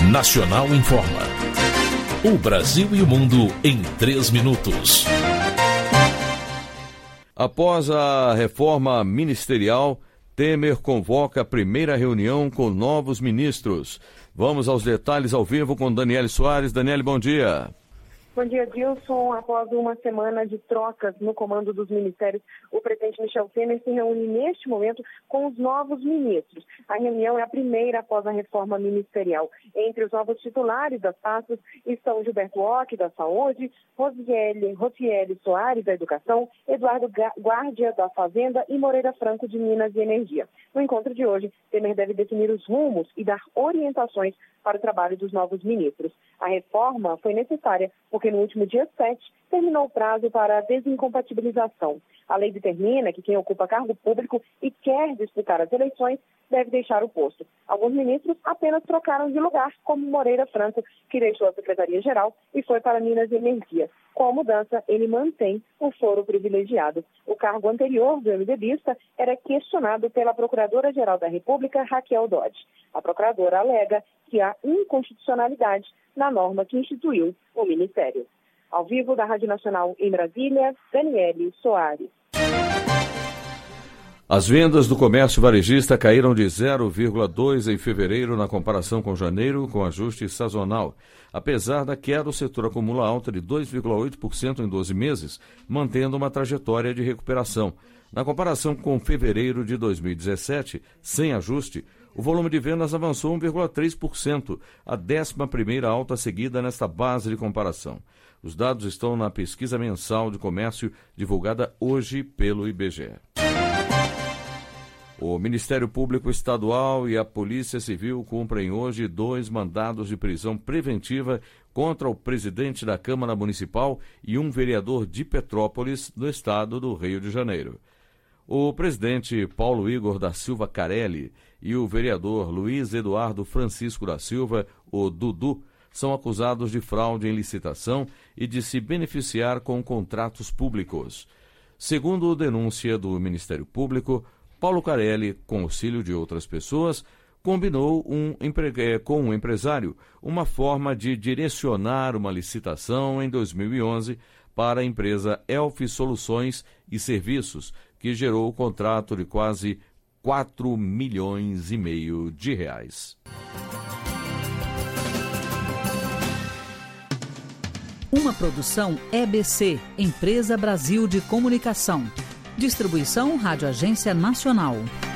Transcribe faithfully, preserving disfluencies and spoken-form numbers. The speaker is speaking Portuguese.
Nacional Informa. O Brasil e o mundo em três minutos. Após a reforma ministerial, Temer convoca a primeira reunião com novos ministros. Vamos aos detalhes ao vivo com Daniele Soares. Daniele, bom dia. Bom dia, Dilson. Após uma semana de trocas no comando dos ministérios, o presidente Michel Temer se reúne neste momento com os novos ministros. A reunião é a primeira após a reforma ministerial. Entre os novos titulares das pastas estão Gilberto Ock, da Saúde, Rosiele, Rosiele Soares, da Educação, Eduardo Guardia, da Fazenda e Moreira Franco, de Minas e Energia. No encontro de hoje, Temer deve definir os rumos e dar orientações para o trabalho dos novos ministros. A reforma foi necessária porque no último dia sete terminou o prazo para a desincompatibilização. A lei determina que quem ocupa cargo público e quer disputar as eleições deve deixar o posto. Alguns ministros apenas trocaram de lugar, como Moreira Franco, que deixou a Secretaria-Geral e foi para Minas e Energia. Com a mudança, ele mantém o foro privilegiado. O cargo anterior do MDBista era questionado pela Procuradora-Geral da República, Raquel Dodge. A procuradora alega que há inconstitucionalidade na norma que instituiu o Ministério. Ao vivo da Rádio Nacional em Brasília, Daniele Soares. As vendas do comércio varejista caíram de zero vírgula dois por cento em fevereiro na comparação com janeiro, com ajuste sazonal. Apesar da queda, o setor acumula alta de dois vírgula oito por cento em doze meses, mantendo uma trajetória de recuperação. Na comparação com fevereiro de dois mil e dezessete, sem ajuste, o volume de vendas avançou um vírgula três por cento, a décima primeira alta seguida nesta base de comparação. Os dados estão na pesquisa mensal de comércio divulgada hoje pelo I B G E. O Ministério Público Estadual e a Polícia Civil cumprem hoje dois mandados de prisão preventiva contra o presidente da Câmara Municipal e um vereador de Petrópolis, do estado do Rio de Janeiro. O presidente Paulo Igor da Silva Carelli e o vereador Luiz Eduardo Francisco da Silva, o Dudu, são acusados de fraude em licitação e de se beneficiar com contratos públicos. Segundo denúncia do Ministério Público, Paulo Carelli, com auxílio de outras pessoas, combinou um empre... com um empresário uma forma de direcionar uma licitação em dois mil e onze para a empresa Elf Soluções e Serviços, que gerou o contrato de quase quatro milhões e meio de reais. Uma produção E B C, Empresa Brasil de Comunicação. Distribuição Rádio Agência Nacional.